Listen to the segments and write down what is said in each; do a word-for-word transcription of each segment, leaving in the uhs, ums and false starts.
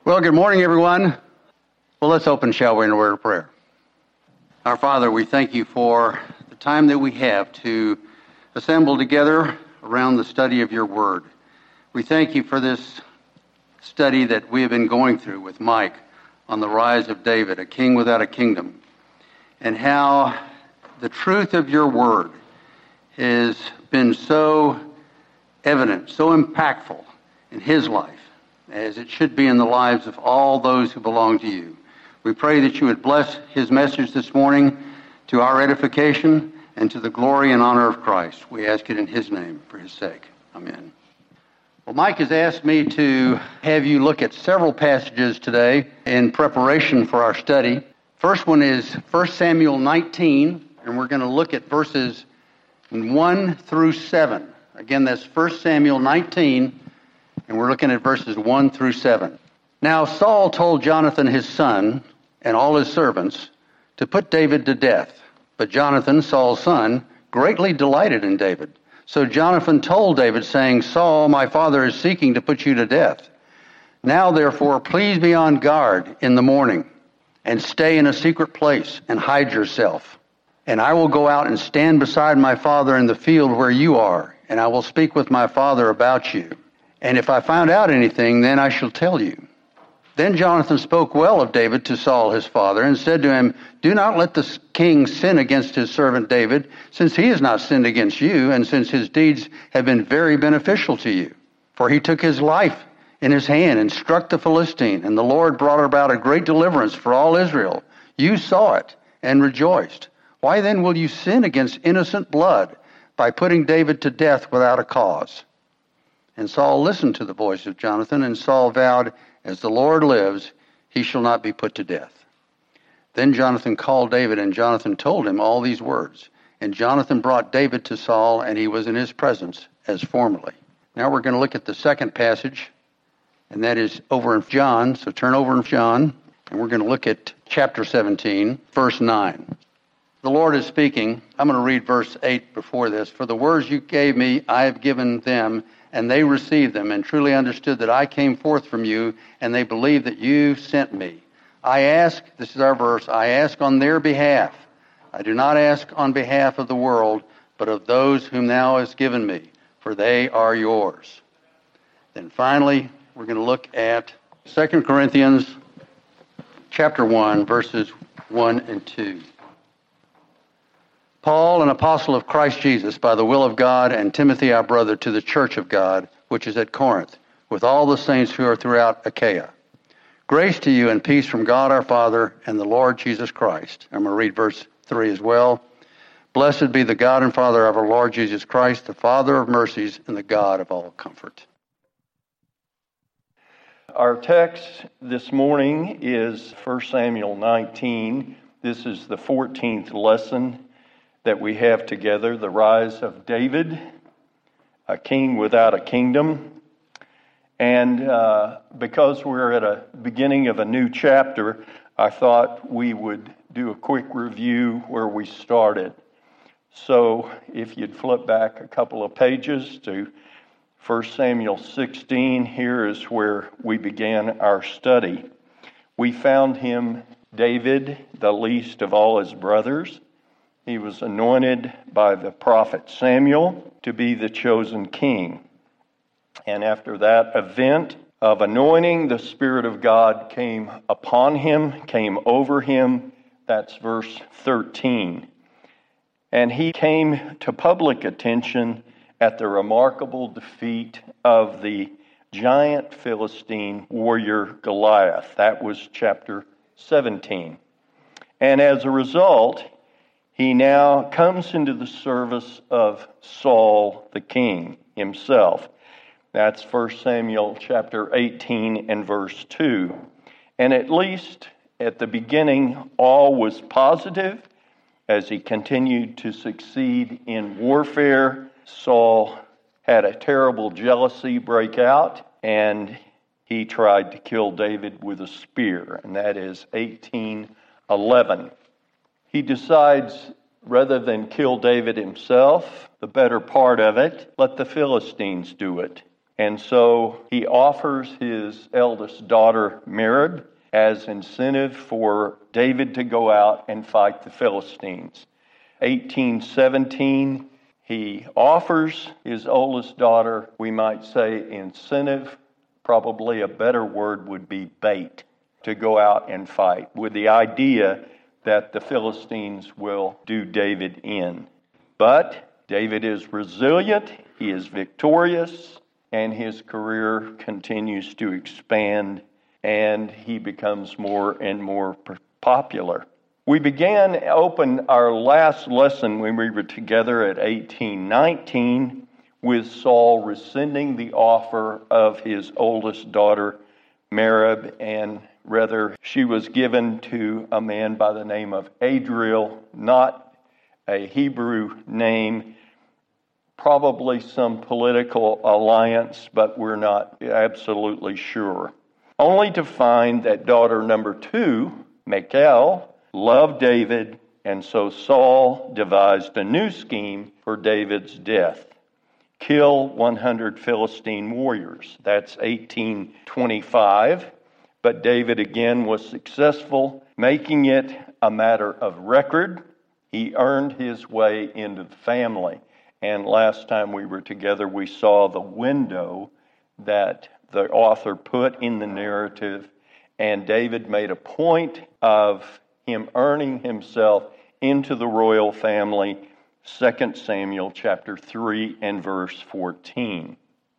Well, good morning, everyone. Well, let's open, shall we, in a word of prayer. Our Father, we thank you for the time that we have to assemble together around the study of your word. We thank you for this study that we have been going through with Mike on the rise of David, a king without a kingdom, and how the truth of your word has been so evident, so impactful in his life, as it should be in the lives of all those who belong to you. We pray that you would bless his message this morning to our edification and to the glory and honor of Christ. We ask it in his name, for his sake. Amen. Well, Mike has asked me to have you look at several passages today in preparation for our study. First one is First Samuel nineteen, and we're going to look at verses one through seven. Again, that's First Samuel nineteen, and we're looking at verses one through seven. Now Saul told Jonathan his son and all his servants to put David to death. But Jonathan, Saul's son, greatly delighted in David. So Jonathan told David, saying, Saul, my father, is seeking to put you to death. Now, therefore, please be on guard in the morning, and stay in a secret place, and hide yourself. And I will go out and stand beside my father in the field where you are, and I will speak with my father about you. And if I find out anything, then I shall tell you. Then Jonathan spoke well of David to Saul his father, and said to him, Do not let the king sin against his servant David, since he has not sinned against you, and since his deeds have been very beneficial to you. For he took his life in his hand and struck the Philistine, and the Lord brought about a great deliverance for all Israel. You saw it and rejoiced. Why then will you sin against innocent blood by putting David to death without a cause? And Saul listened to the voice of Jonathan, and Saul vowed, As the Lord lives, he shall not be put to death. Then Jonathan called David, and Jonathan told him all these words. And Jonathan brought David to Saul, and he was in his presence as formerly. Now we're going to look at the second passage, and that is over in John. So turn over in John, and we're going to look at chapter seventeen, verse nine. The Lord is speaking. I'm going to read verse eight before this. For the words you gave me, I have given them, and they received them, and truly understood that I came forth from you, and they believed that you sent me. I ask, this is our verse, I ask on their behalf. I do not ask on behalf of the world, but of those whom thou hast given me, for they are yours. Then finally, we're going to look at Second Corinthians chapter one, verses one and two. Paul, an apostle of Christ Jesus, by the will of God, and Timothy, our brother, to the church of God, which is at Corinth, with all the saints who are throughout Achaia. Grace to you and peace from God our Father and the Lord Jesus Christ. I'm going to read verse three as well. Blessed be the God and Father of our Lord Jesus Christ, the Father of mercies and the God of all comfort. Our text this morning is First Samuel nineteen. This is the fourteenth lesson that we have together, the rise of David, a king without a kingdom. And uh, because we're at a beginning of a new chapter, I thought we would do a quick review where we started. So if you'd flip back a couple of pages to First Samuel sixteen, here is where we began our study. We found him, David, the least of all his brothers. He was anointed by the prophet Samuel to be the chosen king. And after that event of anointing, the Spirit of God came upon him, came over him. That's verse thirteen. And he came to public attention at the remarkable defeat of the giant Philistine warrior Goliath. That was chapter seventeen. And as a result, he now comes into the service of Saul the king himself. That's First Samuel chapter eighteen and verse two. And at least at the beginning, all was positive. As he continued to succeed in warfare, Saul had a terrible jealousy break out, and he tried to kill David with a spear, and that is eighteen eleven. He decides, rather than kill David himself, the better part of it, let the Philistines do it. And so he offers his eldest daughter, Merab, as incentive for David to go out and fight the Philistines. eighteen seventeen, he offers his oldest daughter, we might say incentive, probably a better word would be bait, to go out and fight, with the idea that the Philistines will do David in. But David is resilient, he is victorious, and his career continues to expand, and he becomes more and more popular. We began, open our last lesson when we were together at eighteen nineteen with Saul rescinding the offer of his oldest daughter, Merab, and rather she was given to a man by the name of Adriel, not a Hebrew name, probably some political alliance, but we're not absolutely sure. Only to find that daughter number two, Michal, loved David, and so Saul devised a new scheme for David's death. Kill one hundred Philistine warriors. That's eighteen twenty-five. But David again was successful, making it a matter of record. He earned his way into the family. And last time we were together, we saw the window that the author put in the narrative, and David made a point of him earning himself into the royal family, Second Samuel chapter three and verse fourteen.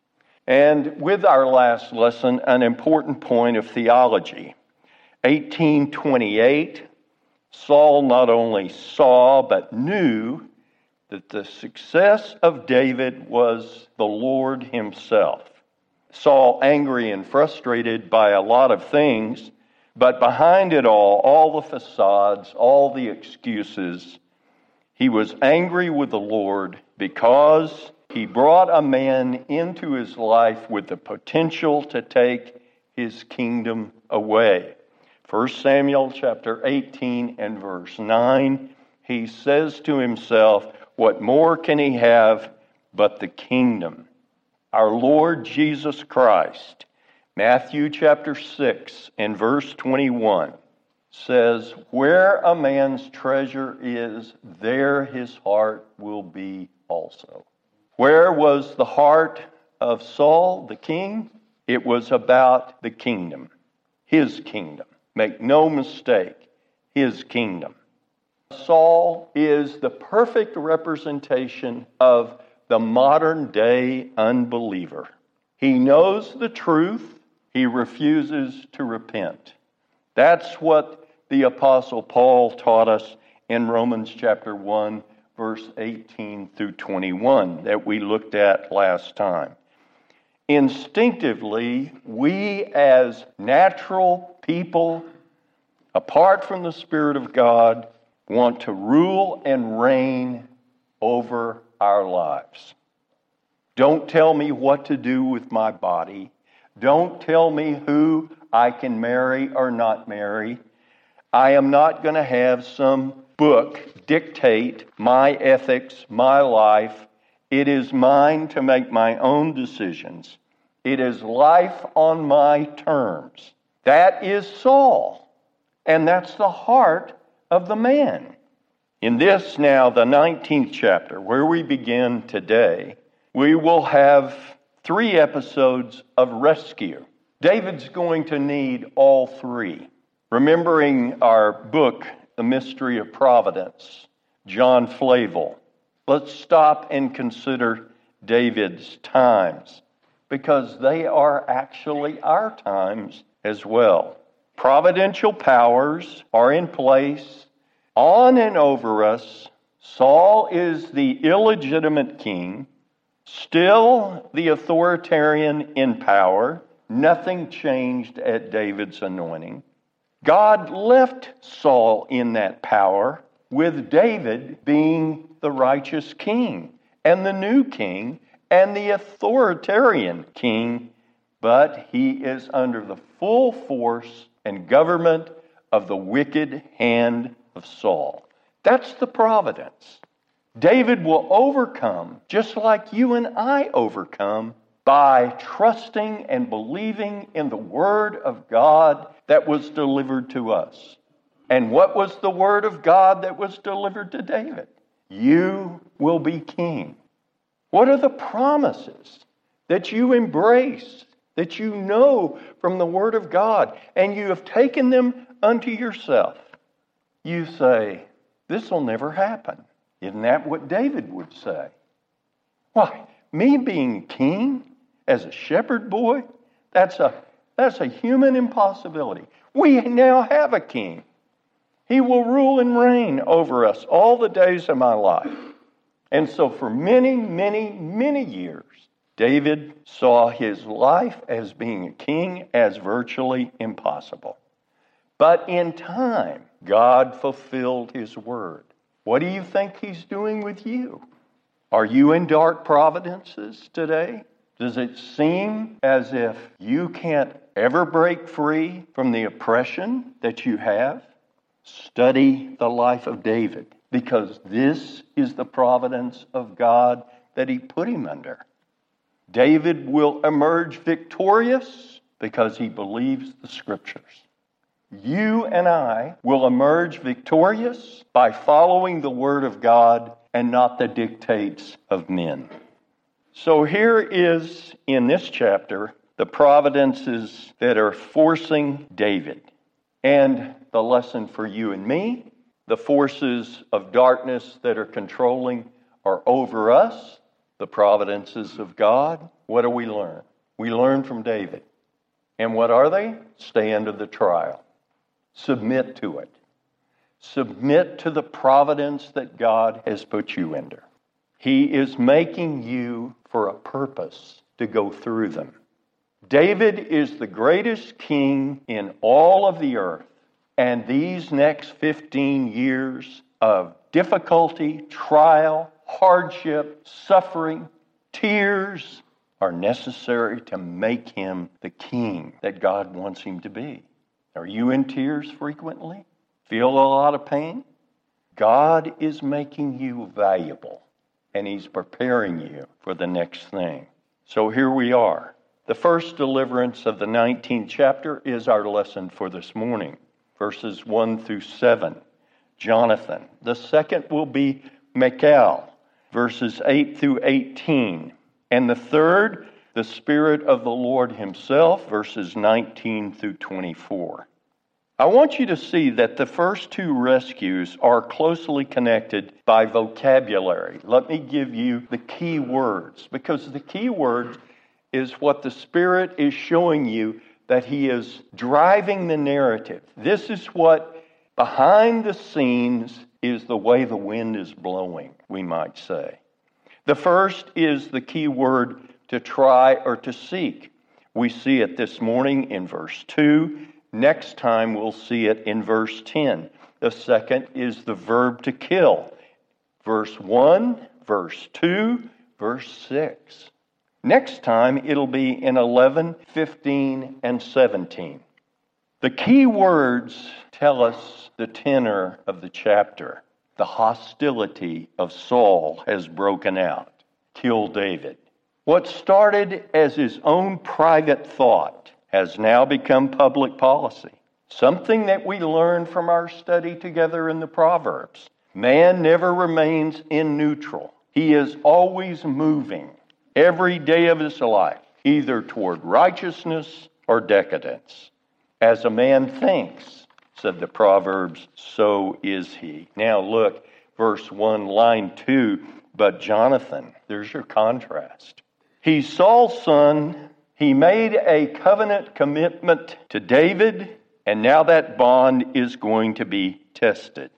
And with our last lesson, an important point of theology. eighteen twenty-eight, Saul not only saw but knew that the success of David was the Lord himself. Saul, angry and frustrated by a lot of things, but behind it all, all the facades, all the excuses, he was angry with the Lord because he brought a man into his life with the potential to take his kingdom away. First Samuel chapter eighteen and verse nine, he says to himself, what more can he have but the kingdom? Our Lord Jesus Christ, Matthew chapter six and verse twenty-one, says, where a man's treasure is, there his heart will be also. Where was the heart of Saul, the king? It was about the kingdom, his kingdom. Make no mistake, his kingdom. Saul is the perfect representation of the modern day unbeliever. He knows the truth, he refuses to repent. That's what the Apostle Paul taught us in Romans chapter one, verse eighteen through twenty-one that we looked at last time. Instinctively, we as natural people, apart from the Spirit of God, want to rule and reign over our lives. Don't tell me what to do with my body. Don't tell me who I can marry or not marry. I am not going to have some book dictate my ethics, my life. It is mine to make my own decisions. It is life on my terms. That is Saul. And that's the heart of the man. In this now, the nineteenth chapter, where we begin today, we will have three episodes of rescue. David's going to need all three. Remembering our book, The Mystery of Providence, John Flavel, let's stop and consider David's times, because they are actually our times as well. Providential powers are in place on and over us. Saul is the illegitimate king, still the authoritarian in power. Nothing changed at David's anointing. God left Saul in that power, with David being the righteous king and the new king and the authoritarian king, but he is under the full force and government of the wicked hand of Saul. That's the providence. David will overcome, just like you and I overcome, by trusting and believing in the Word of God that was delivered to us. And what was the Word of God that was delivered to David? You will be king. What are the promises that you embrace, that you know from the Word of God, and you have taken them unto yourself? You say, this will never happen. Isn't that what David would say? Why, me being king as a shepherd boy, that's a, that's a human impossibility. We now have a king. He will rule and reign over us all the days of my life. And so for many, many, many years, David saw his life as being a king as virtually impossible. But in time, God fulfilled his word. What do you think he's doing with you? Are you in dark providences today? Does it seem as if you can't ever break free from the oppression that you have? Study the life of David, because this is the providence of God that he put him under. David will emerge victorious because he believes the Scriptures. You and I will emerge victorious by following the Word of God and not the dictates of men. So here is, in this chapter, the providences that are forcing David. And the lesson for you and me, the forces of darkness that are controlling are over us, the providences of God. What do we learn? We learn from David. And what are they? Stay under the trial. Submit to it. Submit to the providence that God has put you under. He is making you for a purpose to go through them. David is the greatest king in all of the earth. And these next fifteen years of difficulty, trial, hardship, suffering, tears are necessary to make him the king that God wants him to be. Are you in tears frequently? Feel a lot of pain? God is making you valuable, and he's preparing you for the next thing. So here we are. The first deliverance of the nineteenth chapter is our lesson for this morning, verses one through seven. Jonathan. The second will be Michal, verses eight through eighteen. And the third, the Spirit of the Lord himself, verses nineteen through twenty-four. I want you to see that the first two rescues are closely connected by vocabulary. Let me give you the key words, because the key word is what the Spirit is showing you that he is driving the narrative. This is what behind the scenes is the way the wind is blowing, we might say. The first is the key word to try or to seek. We see it this morning in verse two. Next time we'll see it in verse ten. The second is the verb to kill. Verse one, verse two, verse six. Next time it'll be in eleven, fifteen, and seventeen. The key words tell us the tenor of the chapter. The hostility of Saul has broken out. Kill David. What started as his own private thought has now become public policy. Something that we learned from our study together in the Proverbs. Man never remains in neutral. He is always moving every day of his life, either toward righteousness or decadence. As a man thinks, said the Proverbs, so is he. Now look, verse one, line two, but Jonathan, there's your contrast. He's Saul's son. He made a covenant commitment to David, and now that bond is going to be tested.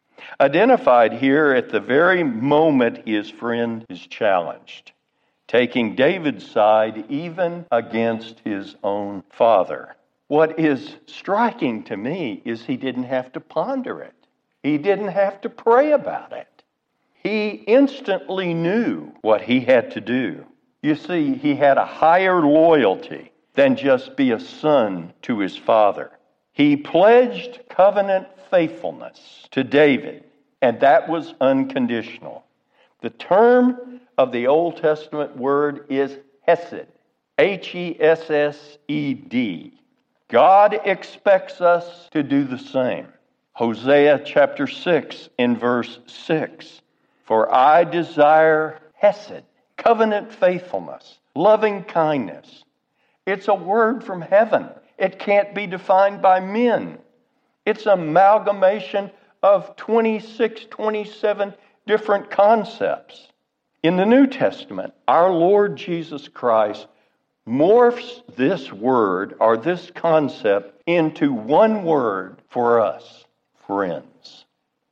Identified here at the very moment his friend is challenged, taking David's side even against his own father. What is striking to me is he didn't have to ponder it. He didn't have to pray about it. He instantly knew what he had to do. You see, he had a higher loyalty than just be a son to his father. He pledged covenant faithfulness to David, and that was unconditional. The term of the Old Testament word is Hesed. H E S S E D. God expects us to do the same. Hosea chapter six in verse six. For I desire Hesed, covenant faithfulness, loving kindness. It's a word from heaven. It can't be defined by men. It's an amalgamation of twenty-six, twenty-seven different concepts. In the New Testament, our Lord Jesus Christ morphs this word or this concept into one word for us, friends.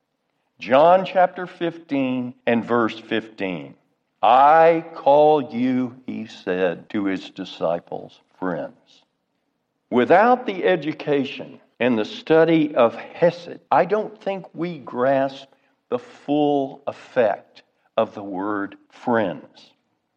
John chapter fifteen and verse fifteen. I call you, he said to his disciples, friends. Without the education and the study of Hesed, I don't think we grasp the full effect of the word friends.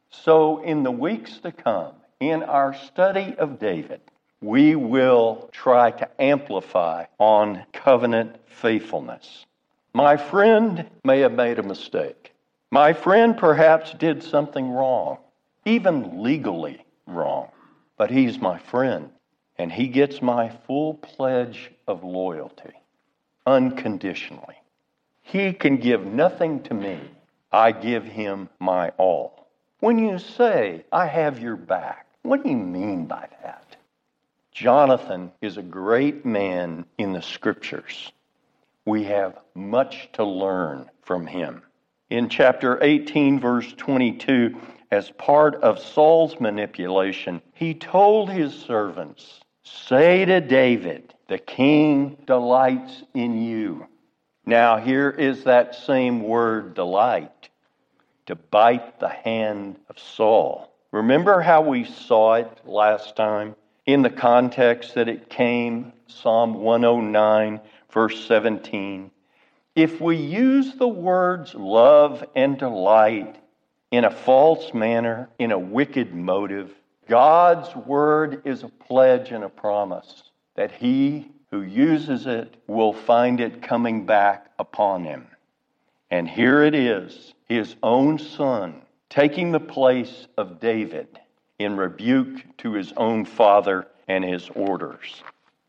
So in the weeks to come, in our study of David, we will try to amplify on covenant faithfulness. My friend may have made a mistake. My friend perhaps did something wrong, even legally wrong, but he's my friend, and he gets my full pledge of loyalty, unconditionally. He can give nothing to me. I give him my all. When you say, I have your back, what do you mean by that? Jonathan is a great man in the Scriptures. We have much to learn from him. In chapter eighteen, verse twenty-two, as part of Saul's manipulation, he told his servants, say to David, the king delights in you. Now here is that same word, delight, to bite the hand of Saul. Remember how we saw it last time? In the context that it came, Psalm one oh nine, verse seventeen. If we use the words love and delight in a false manner, in a wicked motive, God's word is a pledge and a promise that he who uses it will find it coming back upon him. And here it is, his own son, taking the place of David in rebuke to his own father and his orders.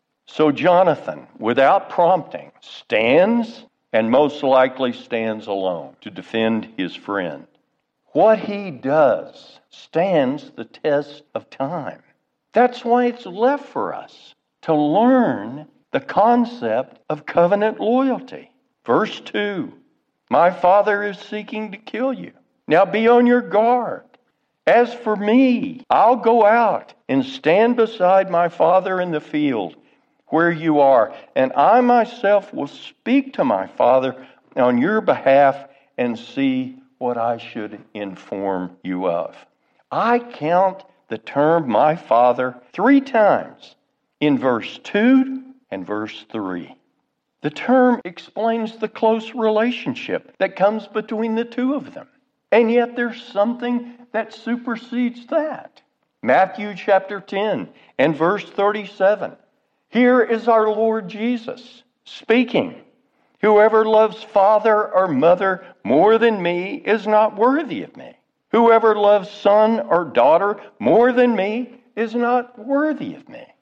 So Jonathan, without prompting, stands and most likely stands alone to defend his friend. What he does stands the test of time. That's why it's left for us to learn the concept of covenant loyalty. Verse two, my father is seeking to kill you. Now be on your guard. As for me, I'll go out and stand beside my father in the field where you are, and I myself will speak to my father on your behalf and see what I should inform you of. I count the term my father three times in verse two and verse three. The term explains the close relationship that comes between the two of them. And yet there's something that supersedes that. Matthew chapter ten and verse thirty-seven. Here is our Lord Jesus speaking. Whoever loves father or mother more than me is not worthy of me. Whoever loves son or daughter more than me is not worthy of me.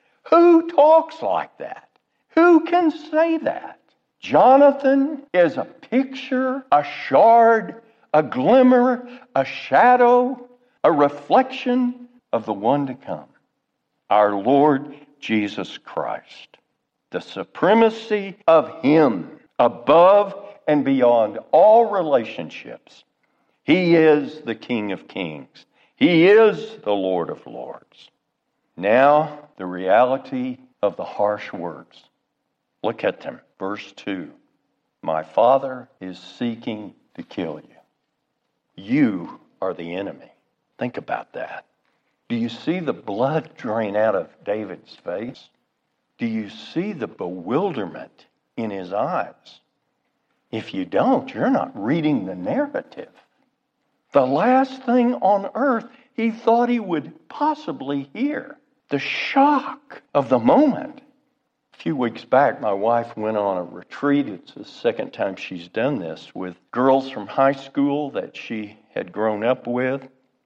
Who talks like that? Who can say that? Jonathan is a picture, a shard, a glimmer, a shadow, a reflection of the one to come, our Lord Jesus Christ. The supremacy of him above and beyond all relationships. He is the King of Kings. He is the Lord of Lords. Now, the reality of the harsh words. Look at them. Verse two. My father is seeking to kill you. You are the enemy. Think about that. Do you see the blood drain out of David's face? Do you see the bewilderment in his eyes? If you don't, you're not reading the narrative. The last thing on earth he thought he would possibly hear. The shock of the moment. A few weeks back, my wife went on a retreat. It's the second time she's done this with girls from high school that she had grown up with.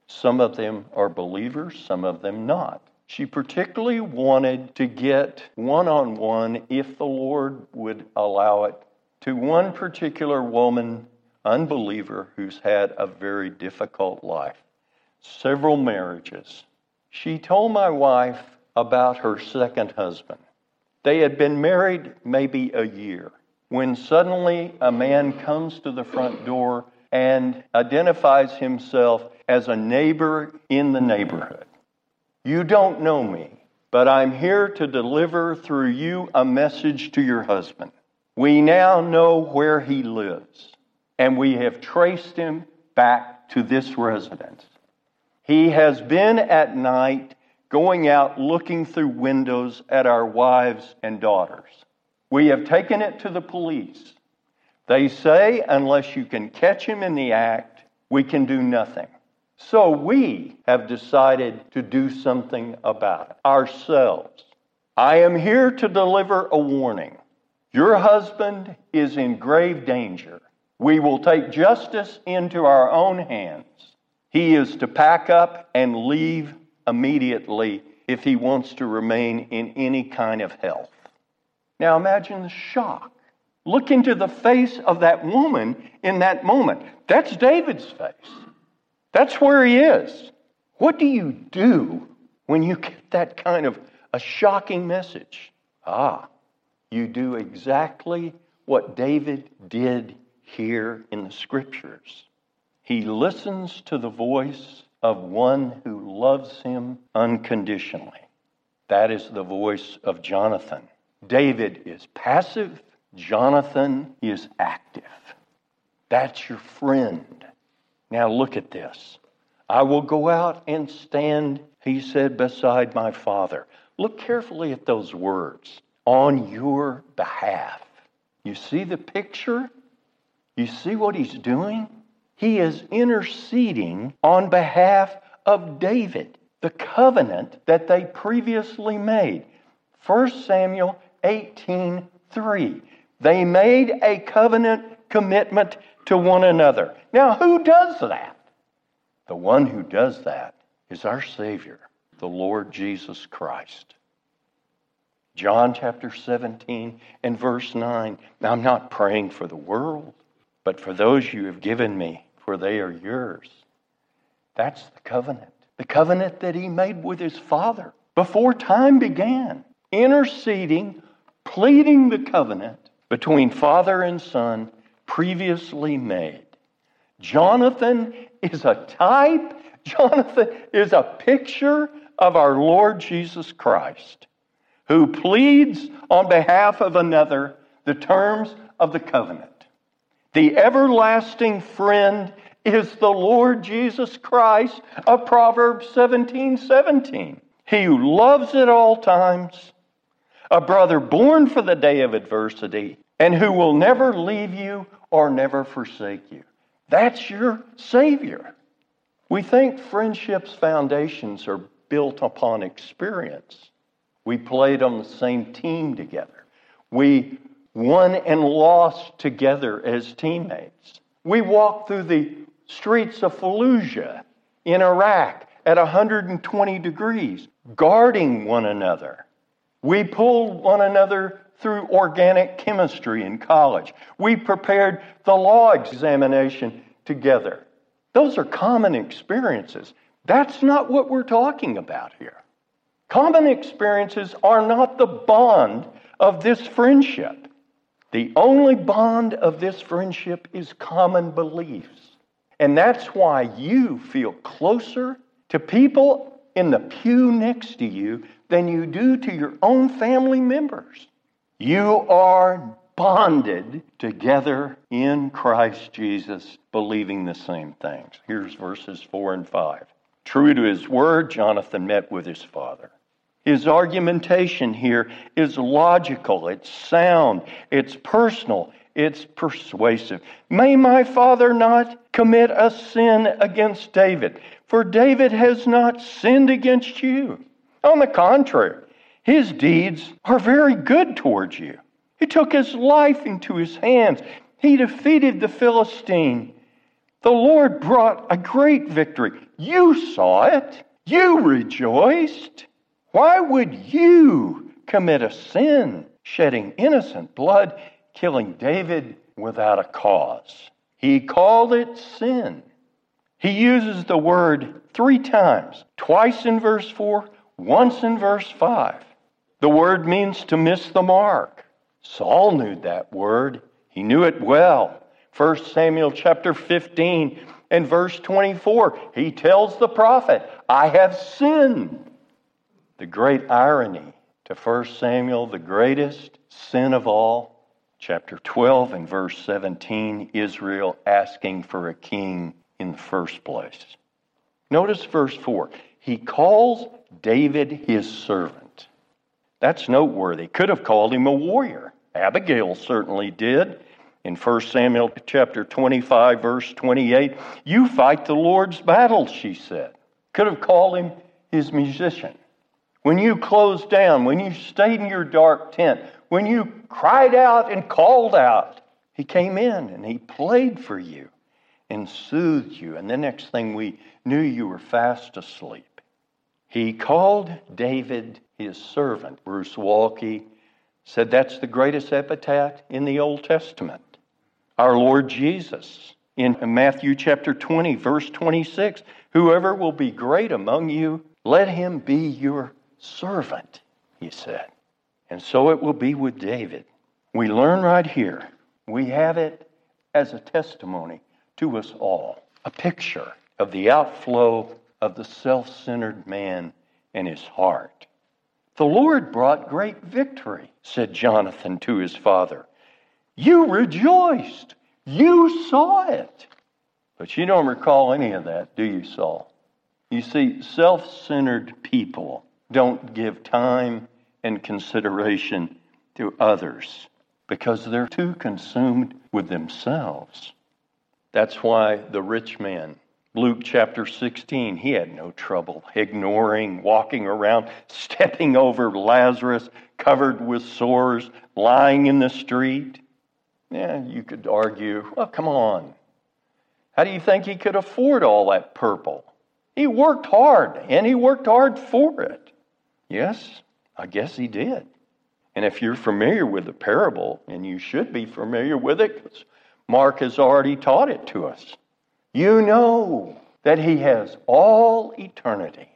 Some of them are believers, some of them not. She particularly wanted to get one-on-one, if the Lord would allow it, to one particular woman, unbeliever, who's had a very difficult life, several marriages. She told my wife about her second husband. They had been married maybe a year when suddenly a man comes to the front door and identifies himself as a neighbor in the neighborhood. You don't know me, but I'm here to deliver through you a message to your husband. We now know where he lives, and we have traced him back to this residence. He has been at night going out looking through windows at our wives and daughters. We have taken it to the police. They say unless you can catch him in the act, we can do nothing. So we have decided to do something about it ourselves. I am here to deliver a warning. Your husband is in grave danger. We will take justice into our own hands. He is to pack up and leave immediately if he wants to remain in any kind of health. Now imagine the shock. Look into the face of that woman in that moment. That's David's face. That's where he is. What do you do when you get that kind of a shocking message? Ah, you do exactly what David did here in the Scriptures. He listens to the voice of one who loves him unconditionally. That is the voice of Jonathan. David is passive. Jonathan is active. That's your friend. Now look at this. I will go out and stand, he said, beside my father. Look carefully at those words. On your behalf. You see the picture? You see what he's doing? He is interceding on behalf of David, the covenant that they previously made. First Samuel eighteen three. They made a covenant commitment to one another. Now, who does that? The one who does that is our Savior, the Lord Jesus Christ. John chapter seventeen and verse nine. Now, I'm not praying for the world, but for those you have given me, for they are yours. That's the covenant. The covenant that he made with his Father before time began. Interceding, pleading the covenant between Father and Son previously made. Jonathan is a type. Jonathan is a picture of our Lord Jesus Christ, who pleads on behalf of another the terms of the covenant. The everlasting friend is the Lord Jesus Christ of Proverbs seventeen seventeen. He who loves at all times, a brother born for the day of adversity, and who will never leave you or never forsake you. That's your Savior. We think friendship's foundations are built upon experience. We played on the same team together. We won and lost together as teammates. We walked through the streets of Fallujah in Iraq at one hundred twenty degrees, guarding one another. We pulled one another through organic chemistry in college. We prepared the law examination together. Those are common experiences. That's not what we're talking about here. Common experiences are not the bond of this friendship. The only bond of this friendship is common beliefs. And that's why you feel closer to people in the pew next to you than you do to your own family members. You are bonded together in Christ Jesus, believing the same things. Here's verses four and five. True to his word, Jonathan met with his father. His argumentation here is logical, it's sound, it's personal, it's persuasive. May my father not commit a sin against David, for David has not sinned against you. On the contrary, his deeds are very good towards you. He took his life into his hands. He defeated the Philistine The Lord brought a great victory. You saw it. You rejoiced. Why would you commit a sin, shedding innocent blood, killing David without a cause? He called it sin. He uses the word three times, twice in verse four, once in verse five. The word means to miss the mark. Saul knew that word. He knew it well. First Samuel chapter fifteen and verse twenty-four, he tells the prophet, I have sinned. The great irony to First Samuel, the greatest sin of all, chapter twelve and verse seventeen, Israel asking for a king in the first place. Notice verse four. He calls David his servant. That's noteworthy. Could have called him a warrior. Abigail certainly did. In First Samuel chapter twenty-five, verse twenty-eight, you fight the Lord's battles, she said. Could have called him his musician. When you closed down, when you stayed in your dark tent, when you cried out and called out, he came in and he played for you and soothed you. And the next thing we knew, you were fast asleep. He called David his servant. Bruce Walke said that's the greatest epithet in the Old Testament. Our Lord Jesus, in Matthew chapter twenty, verse twenty-six, whoever will be great among you, let him be your servant, he said. And so it will be with David. We learn right here. We have it as a testimony to us all. A picture of the outflow of the self-centered man and his heart. The Lord brought great victory, said Jonathan to his father. You rejoiced. You saw it. But you don't recall any of that, do you, Saul? You see, self-centered people don't give time and consideration to others because they're too consumed with themselves. That's why the rich man, Luke chapter sixteen, he had no trouble ignoring, walking around, stepping over Lazarus, covered with sores, lying in the street. Yeah, you could argue, well, come on. How do you think he could afford all that purple? He worked hard, and he worked hard for it. Yes, I guess he did. And if you're familiar with the parable, and you should be familiar with it, because Mark has already taught it to us, you know that he has all eternity,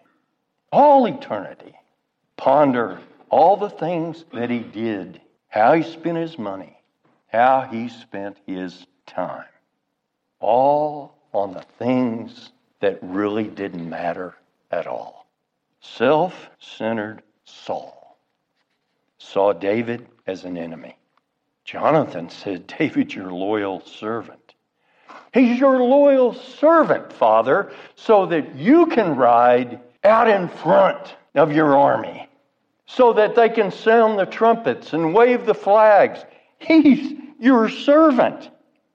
all eternity. Ponder all the things that he did, how he spent his money, how he spent his time, all on the things that really didn't matter at all. Self-centered Saul saw David as an enemy. Jonathan said, David's your loyal servant. He's your loyal servant, Father, so that you can ride out in front of your army, so that they can sound the trumpets and wave the flags. He's your servant.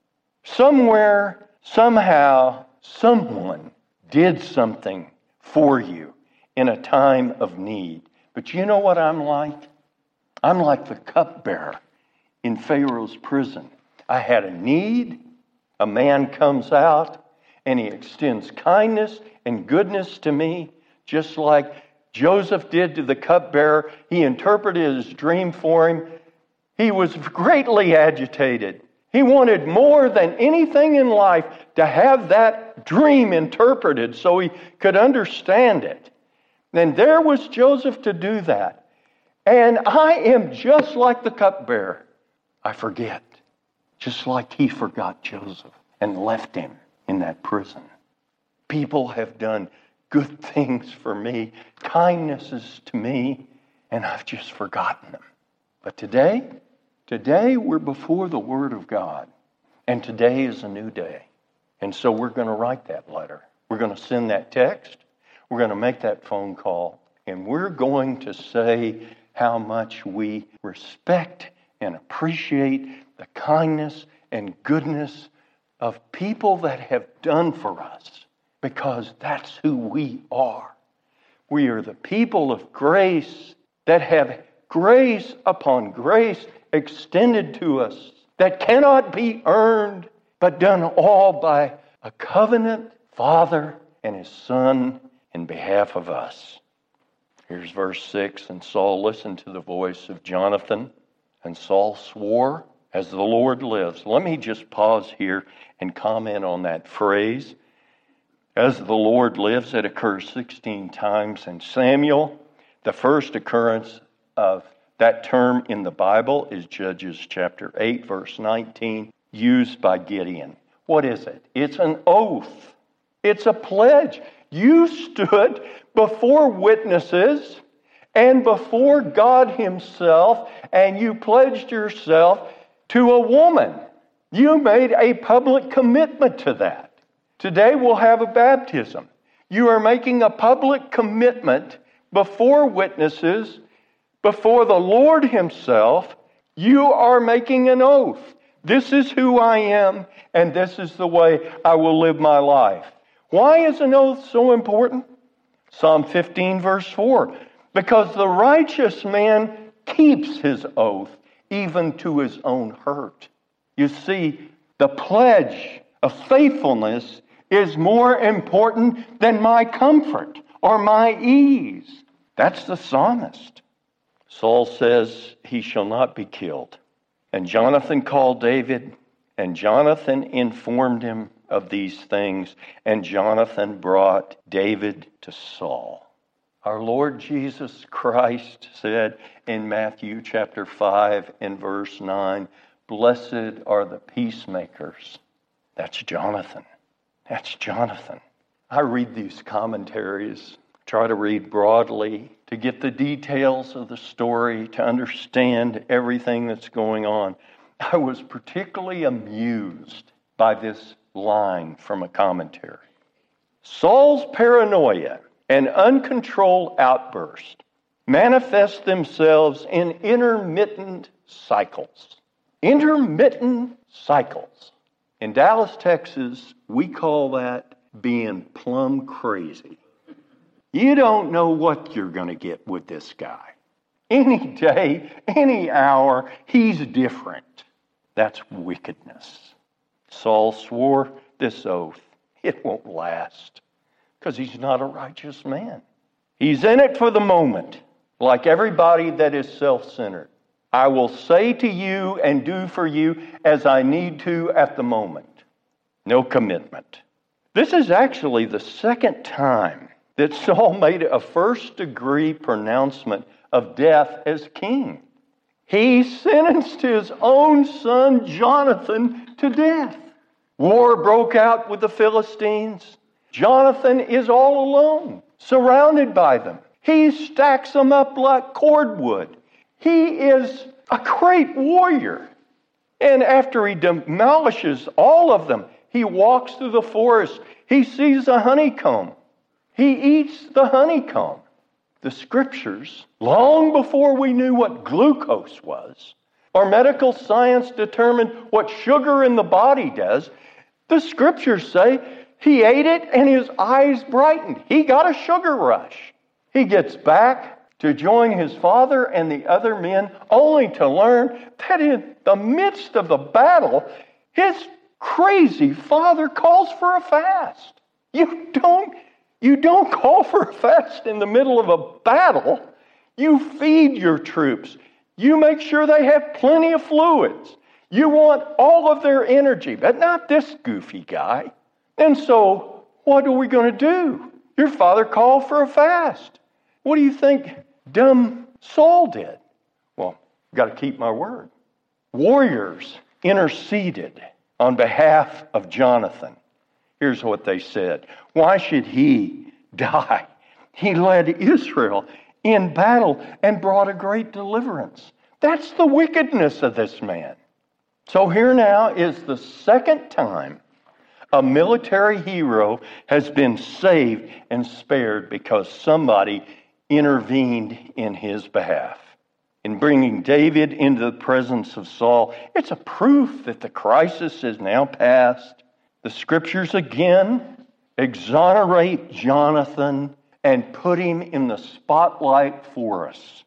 Somewhere, somehow, someone did something for you in a time of need. But you know what I'm like? I'm like the cupbearer in Pharaoh's prison. I had a need. A man comes out and he extends kindness and goodness to me, just like Joseph did to the cupbearer. He interpreted his dream for him. He was greatly agitated. He wanted more than anything in life to have that dream interpreted so he could understand it. And there was Joseph to do that. And I am just like the cupbearer. I forget, just like he forgot Joseph and left him in that prison. People have done good things for me, kindnesses to me, and I've just forgotten them. But today, today we're before the Word of God, and today is a new day. And so we're going to write that letter. We're going to send that text. We're going to make that phone call, and we're going to say how much we respect and appreciate the kindness and goodness of people that have done for us, because that's who we are. We are the people of grace that have grace upon grace extended to us that cannot be earned, but done all by a covenant father and his son in behalf of us. Here's verse six. And Saul listened to the voice of Jonathan, and Saul swore, as the Lord lives. Let me just pause here and comment on that phrase. As the Lord lives, it occurs sixteen times in Samuel. The first occurrence of that term in the Bible is Judges chapter eight, verse nineteen, used by Gideon. What is it? It's an oath. It's a pledge. You stood before witnesses and before God himself, and you pledged yourself to a woman. You made a public commitment to that. Today we'll have a baptism. You are making a public commitment before witnesses, before the Lord himself. You are making an oath. This is who I am, and this is the way I will live my life. Why is an oath so important? Psalm fifteen, verse four. Because the righteous man keeps his oath, even to his own hurt. You see, the pledge of faithfulness is more important than my comfort or my ease. That's the psalmist. Saul says he shall not be killed. And Jonathan called David, and Jonathan informed him of these things, and Jonathan brought David to Saul. Our Lord Jesus Christ said in Matthew chapter five and verse nine, blessed are the peacemakers. That's Jonathan. That's Jonathan. I read these commentaries, try to read broadly, to get the details of the story, to understand everything that's going on. I was particularly amused by this line from a commentary. Saul's paranoia and uncontrolled outburst manifest themselves in intermittent cycles. Intermittent cycles. In Dallas, Texas, we call that being plumb crazy. You don't know what you're going to get with this guy. Any day, any hour, he's different. That's wickedness. Saul swore this oath. It won't last because he's not a righteous man. He's in it for the moment, like everybody that is self-centered. I will say to you and do for you as I need to at the moment. No commitment. This is actually the second time that Saul made a first-degree pronouncement of death as king. He sentenced his own son Jonathan to death. War broke out with the Philistines. Jonathan is all alone, surrounded by them. He stacks them up like cordwood. He is a great warrior. And after he demolishes all of them, he walks through the forest. He sees a honeycomb. He eats the honeycomb. The scriptures, long before we knew what glucose was, or medical science determined what sugar in the body does, the scriptures say he ate it and his eyes brightened. He got a sugar rush. He gets back to join his father and the other men, only to learn that in the midst of the battle, his crazy father calls for a fast. You don't, you don't call for a fast in the middle of a battle. You feed your troops. You make sure they have plenty of fluids. You want all of their energy, but not this goofy guy. And so, what are we going to do? Your father called for a fast. What do you think dumb Saul did? Well, I've got to keep my word. Warriors interceded on behalf of Jonathan. Here's what they said. Why should he die? He led Israel in battle and brought a great deliverance. That's the wickedness of this man. So here now is the second time a military hero has been saved and spared because somebody intervened in his behalf. In bringing David into the presence of Saul, it's a proof that the crisis is now past. The scriptures again exonerate Jonathan and put him in the spotlight for us.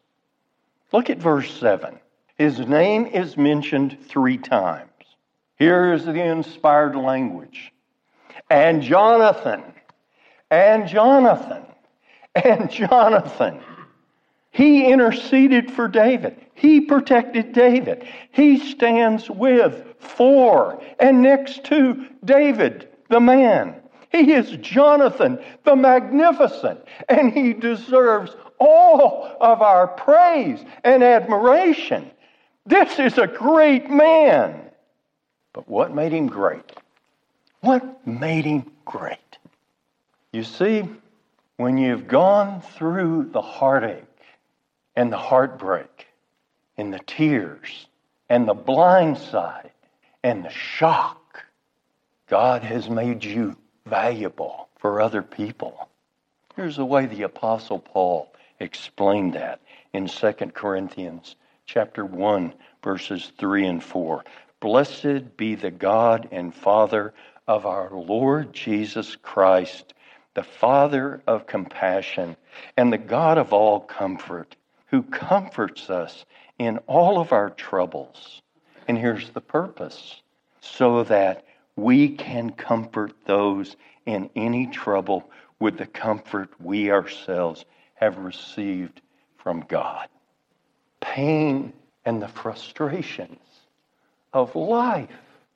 Look at verse seven. His name is mentioned three times. Here is the inspired language. and Jonathan, and Jonathan, and Jonathan. He interceded for David. He protected David. He stands with, for, and next to David, the man. He is Jonathan, the magnificent, and he deserves all of our praise and admiration. This is a great man. But what made him great? What made him great? You see, when you've gone through the heartache and the heartbreak and the tears and the blind side and the shock, God has made you valuable for other people. Here's the way the Apostle Paul explained that in Second Corinthians chapter one, verses three and four. Blessed be the God and Father of our Lord Jesus Christ, the Father of compassion and the God of all comfort, who comforts us in all of our troubles. And here's the purpose, so that we can comfort those in any trouble with the comfort we ourselves have received from God. Pain and the frustrations of life,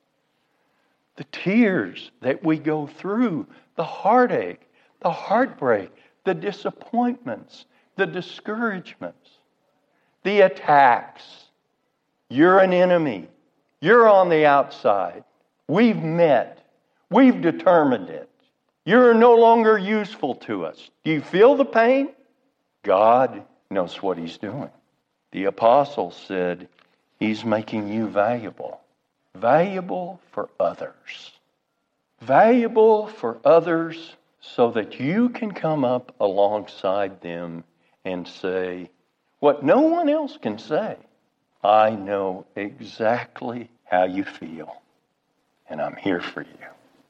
the tears that we go through, the heartache, the heartbreak, the disappointments, the discouragements, the attacks. You're an enemy. You're on the outside. We've met. We've determined it. You're no longer useful to us. Do you feel the pain? God knows what He's doing. The apostle said He's making you valuable. Valuable for others. Valuable for others so that you can come up alongside them and say what no one else can say. I know exactly how you feel, and I'm here for you.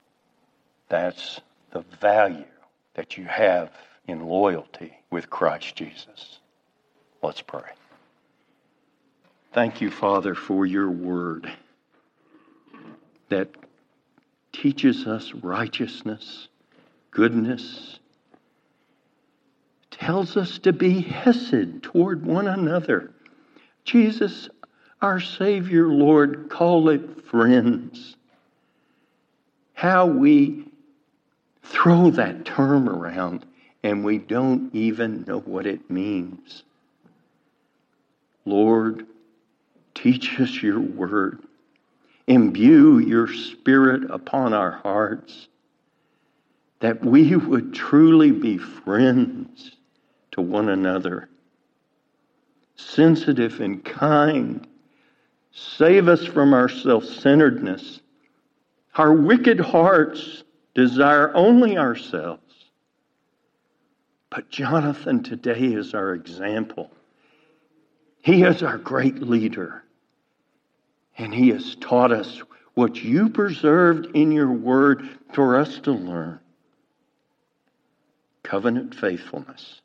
That's the value that you have in loyalty with Christ Jesus. Let's pray. Thank you, Father, for your word that teaches us righteousness, goodness, tells us to be hesed toward one another. Jesus, our Savior, Lord, call it friends. How we throw that term around and we don't even know what it means. Lord, teach us your word. Imbue your Spirit upon our hearts, that we would truly be friends to one another, sensitive and kind. Save us from our self-centeredness. Our wicked hearts desire only ourselves. But Jonathan today is our example. He is our great leader. And he has taught us what you preserved in your word for us to learn. Covenant faithfulness.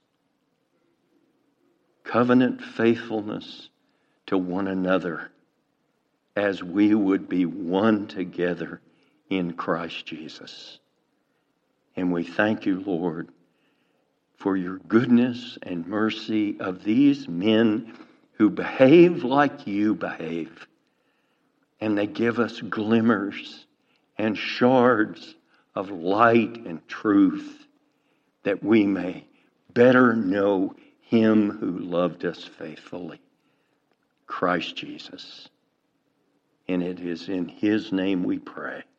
Covenant faithfulness to one another as we would be one together in Christ Jesus. And we thank you, Lord, for your goodness and mercy of these men who behave like you behave. And they give us glimmers and shards of light and truth that we may better know him who loved us faithfully, Christ Jesus. And it is in his name we pray.